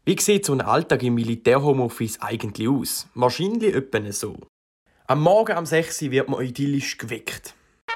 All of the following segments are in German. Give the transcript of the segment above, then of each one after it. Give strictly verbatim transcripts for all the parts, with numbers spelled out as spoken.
Wie sieht so ein Alltag im Militär-Homeoffice eigentlich aus? Wahrscheinlich etwa so. Am Morgen um sechs Uhr wird man idyllisch geweckt.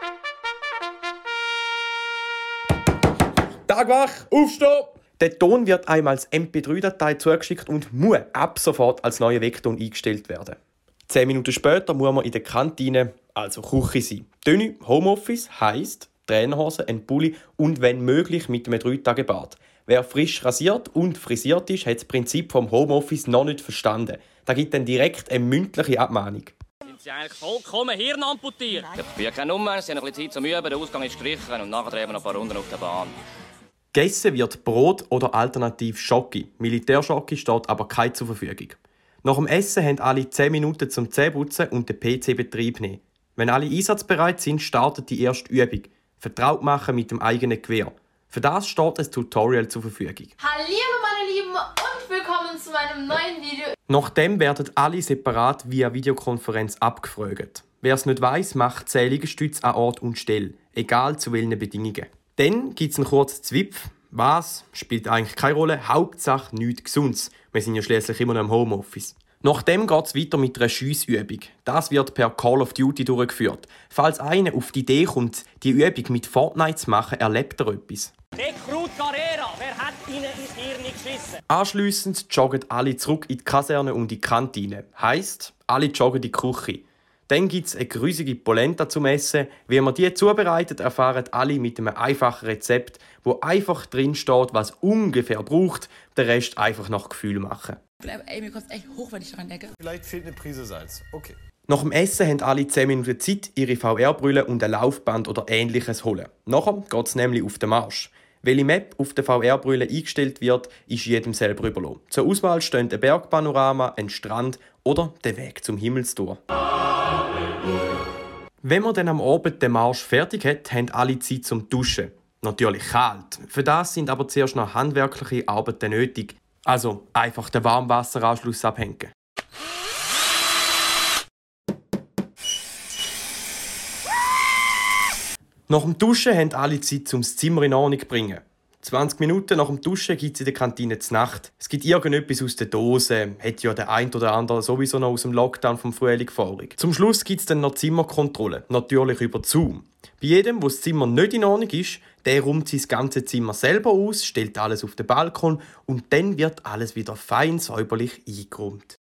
Tag wach, aufstehen! Der Ton wird einem als M P drei Datei zugeschickt und muss ab sofort als neuer Weckton eingestellt werden. Zehn Minuten später muss man in der Kantine, also Küche, sein. Tenue Homeoffice heisst Trainerhose, ein Pulli und wenn möglich mit einem drei Tage Bart. Wer frisch rasiert und frisiert ist, hat das Prinzip vom Homeoffice noch nicht verstanden. Da gibt dann direkt eine mündliche Abmahnung. Sind Sie eigentlich vollkommen hirnamputiert? Ich habe keine Nummer, Sie haben ein bisschen Zeit zum Üben, der Ausgang ist gestrichen und nachher drehen wir noch ein paar Runden auf der Bahn. Gegessen wird Brot oder alternativ Schoki. Militärschocki steht aber keine zur Verfügung. Nach dem Essen haben alle zehn Minuten zum Zähneputzen und den P C-Betrieb nehmen. Wenn alle einsatzbereit sind, startet die erste Übung. Vertraut machen mit dem eigenen Gewehr. Für das steht ein Tutorial zur Verfügung. Hallihallo meine Lieben und willkommen zu meinem neuen Video. Nachdem werden alle separat via Videokonferenz abgefragt. Wer es nicht weiss, macht zehn Liegestütze an Ort und Stelle, egal zu welchen Bedingungen. Dann gibt es einen kurzen Zwipf. Was? Spielt eigentlich keine Rolle. Hauptsache nichts Gesundes. Wir sind ja schließlich immer noch im Homeoffice. Nachdem geht es weiter mit einer Schiessübung. Das wird per Call of Duty durchgeführt. Falls einer auf die Idee kommt, die Übung mit Fortnite zu machen, erlebt er etwas. Rekrut Carrera, wer hat Ihnen ins Hirn geschissen? Anschliessend joggen alle zurück in die Kaserne und in die Kantine. Heisst, alle joggen in die Küche. Dann gibt es eine grüßige Polenta zum Essen. Wie man die zubereitet, erfahren alle mit einem einfachen Rezept, wo einfach drin steht, was ungefähr braucht. Den Rest einfach nach Gefühl machen. Ey, mir kommt echt hoch, wenn ich daran denke. Vielleicht fehlt eine Prise Salz. Okay. Nach dem Essen haben alle zehn Minuten Zeit, ihre V R-Brille und ein Laufband oder Ähnliches zu holen. Nachher geht es nämlich auf den Marsch. Welche Map auf der V R-Brille eingestellt wird, ist jedem selber überlassen. Zur Auswahl stehen ein Bergpanorama, ein Strand oder der Weg zum Himmelstor. Wenn man dann am Abend den Marsch fertig hat, haben alle Zeit zum Duschen. Natürlich kalt. Für das sind aber zuerst noch handwerkliche Arbeiten nötig. Also einfach den Warmwasseranschluss abhängen. Nach dem Duschen haben alle Zeit, um das Zimmer in Ordnung zu bringen. zwanzig Minuten nach dem Duschen gibt es in der Kantine zur Nacht. Es gibt irgendetwas aus der Dose, hat ja der ein oder andere sowieso noch aus dem Lockdown vom Frühling vorig. Zum Schluss gibt es dann noch Zimmerkontrolle, natürlich über Zoom. Bei jedem, wo das Zimmer nicht in Ordnung ist, der räumt sein ganzes Zimmer selber aus, stellt alles auf den Balkon und dann wird alles wieder fein säuberlich eingeräumt.